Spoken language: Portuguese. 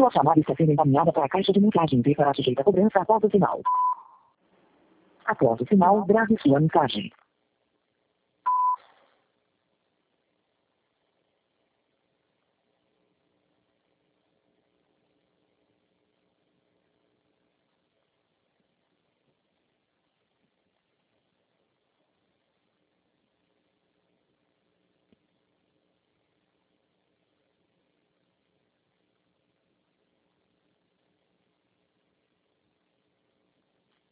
Sua chamada está sendo encaminhada para a caixa de mensagem e será sujeita a cobrança após o sinal. Após o sinal, grave sua mensagem.